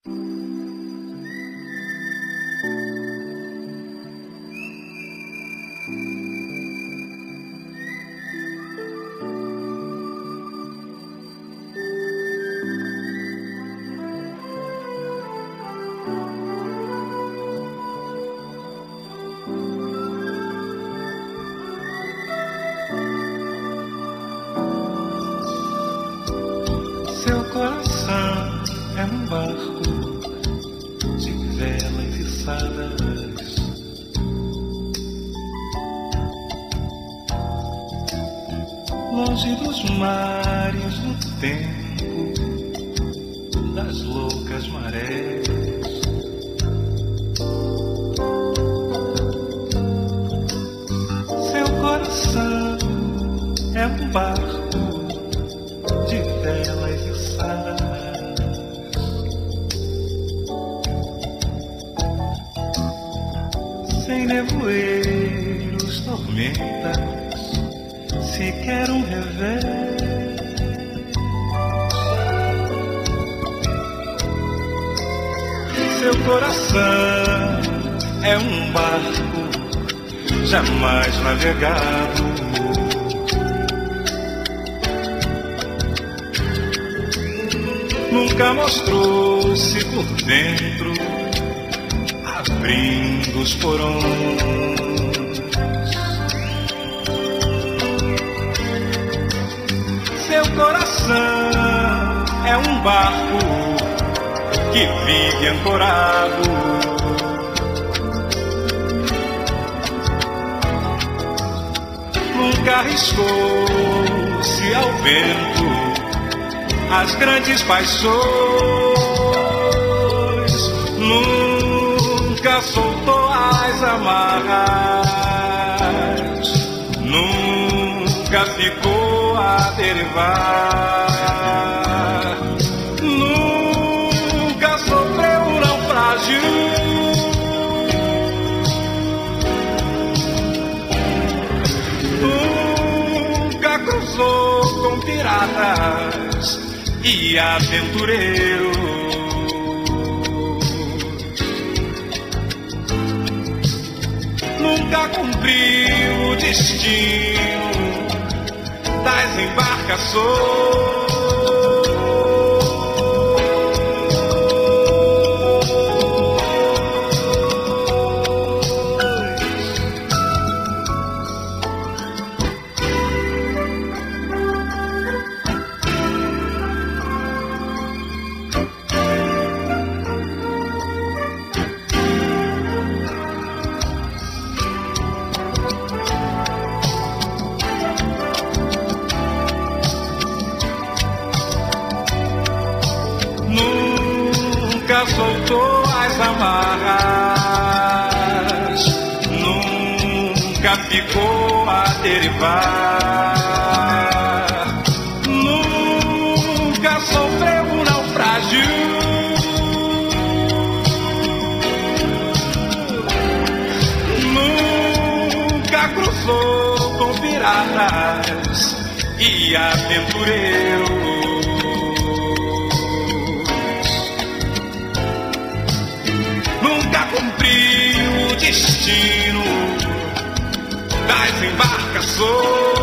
Seu coração é um barco de velas içadas. Longe dos mares do tempo, das loucas marés. Seu coração é um barco de velas içadas. Sem nevoeiros, tormentas, sequer um revés. Seu coração é um barco jamais navegado. Nunca mostrou-se por dentro, abrindo os porões. Seu coração é um barco que vive ancorado. Nunca arriscou-se ao vento as grandes paixões. Nunca soltou as amarras, nunca ficou a derivar, nunca sofreu um naufrágio. Nunca cruzou com piratas e aventureiros. Nunca cumpriu o destino das embarcações. Nunca soltou as amarras, nunca ficou a derivar, nunca sofreu um naufrágio, nunca cruzou com piratas e aventureiros. Nunca cumpriu o destino das embarcações.